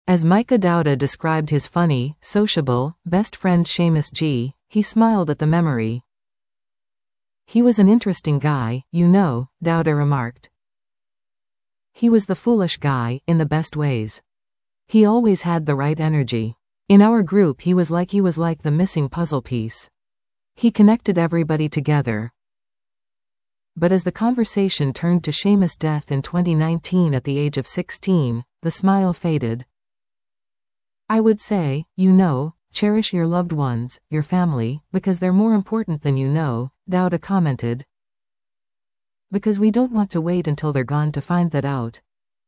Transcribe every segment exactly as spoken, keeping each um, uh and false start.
As Micah Dowda described his funny, sociable, best friend Seamus G., he smiled at the memory. "He was an interesting guy, you know," Dowda remarked. "He was the foolish guy, in the best ways. He always had the right energy. In our group he was like he was like the missing puzzle piece. He connected everybody together." But as the conversation turned to Seamus' death in twenty nineteen at the age of sixteen, the smile faded. "I would say, you know, cherish your loved ones, your family, because they're more important than you know," Dowda commented. "Because we don't want to wait until they're gone to find that out."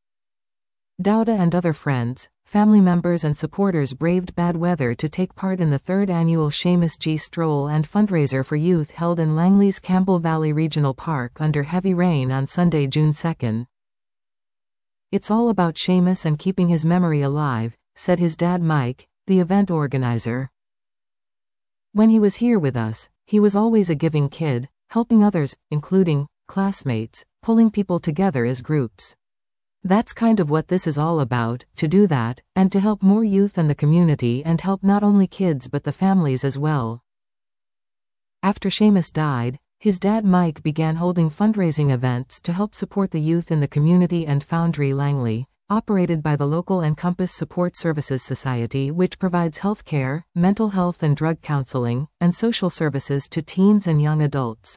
Dowda and other friends, family members and supporters braved bad weather to take part in the third annual Seamus G. Stroll and fundraiser for youth held in Langley's Campbell Valley Regional Park under heavy rain on Sunday, June second. "It's all about Seamus and keeping his memory alive," said his dad Mike, the event organizer. "When he was here with us, he was always a giving kid, helping others, including classmates, pulling people together as groups. That's kind of what this is all about, to do that, and to help more youth and the community and help not only kids but the families as well." After Seamus died, his dad Mike began holding fundraising events to help support the youth in the community and Foundry Langley, operated by the local Encompass Support Services Society, which provides healthcare, mental health and drug counseling, and social services to teens and young adults.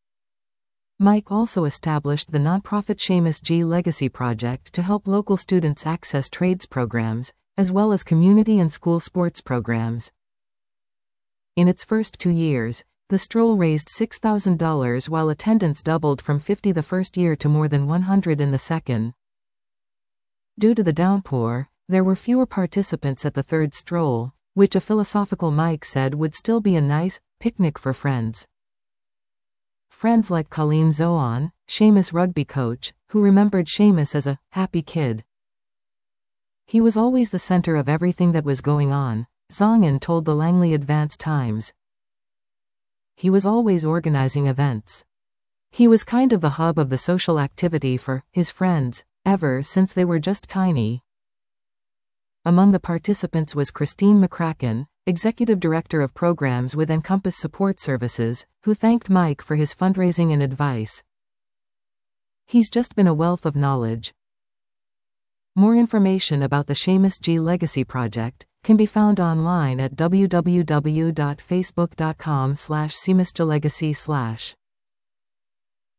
Mike also established the nonprofit Seamus G. Legacy Project to help local students access trades programs, as well as community and school sports programs. In its first two years, the stroll raised six thousand dollars while attendance doubled from fifty the first year to more than one hundred in the second. Due to the downpour, there were fewer participants at the third stroll, which a philosophical Mike said would still be a nice picnic for friends. Friends like Colleen Zohan, Seamus' rugby coach, who remembered Seamus as a happy kid. "He was always the center of everything that was going on," Zongan told the Langley Advance-Times. "He was always organizing events. He was kind of the hub of the social activity for his friends, ever since they were just tiny." Among the participants was Christine McCracken, Executive Director of Programs with Encompass Support Services, who thanked Mike for his fundraising and advice. "He's just been a wealth of knowledge." More information about the Seamus G. Legacy Project can be found online at w w w dot facebook dot com slash seamusglegacy slash